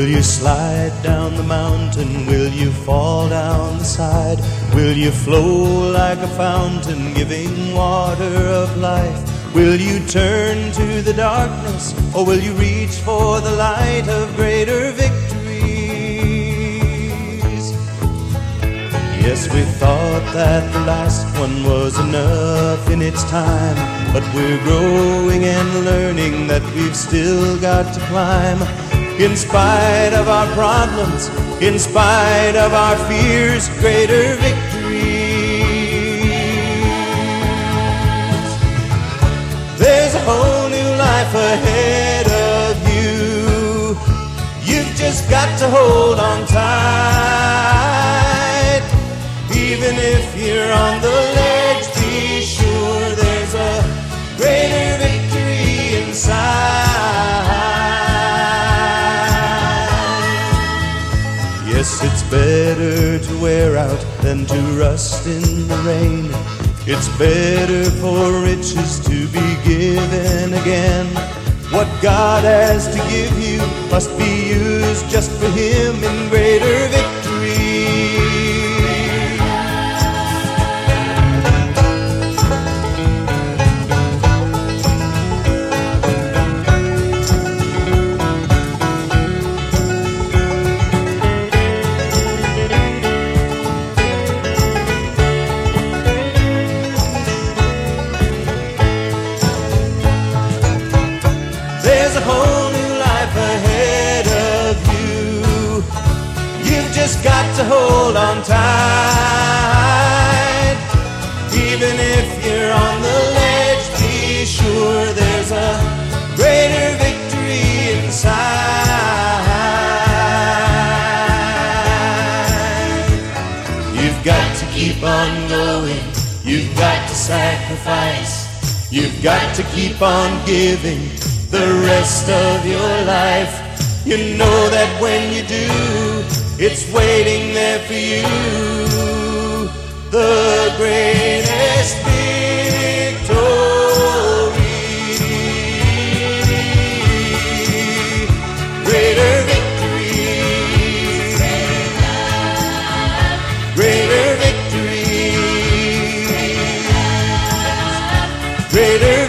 Will you slide down the mountain? Will you fall down the side? Will you flow like a fountain, giving water of life? Will you turn to the darkness, or will you reach for the light of greater victories? Yes, we thought that the last one was enough in its time, but we're growing and learning that we've still got to climb. In spite of our problems, in spite of our fears, greater victories. There's a whole new life ahead of you. You've just got to hold on tight. Even if you're on the ledge, be sure there's a greater victory inside. Yes, it's better to wear out than to rust in the rain. It's better for riches to be given again. What God has to give you must be used just for Him in greater victory. There's a whole new life ahead of you. You've just got to hold on tight. Even if you're on the ledge, be sure there's a greater victory inside. You've got to keep on going. You've got to sacrifice. You've got to keep on giving the rest of your life. You know that when you do, it's waiting there for you. The greatest victory. Greater victory. Greater victory. Greater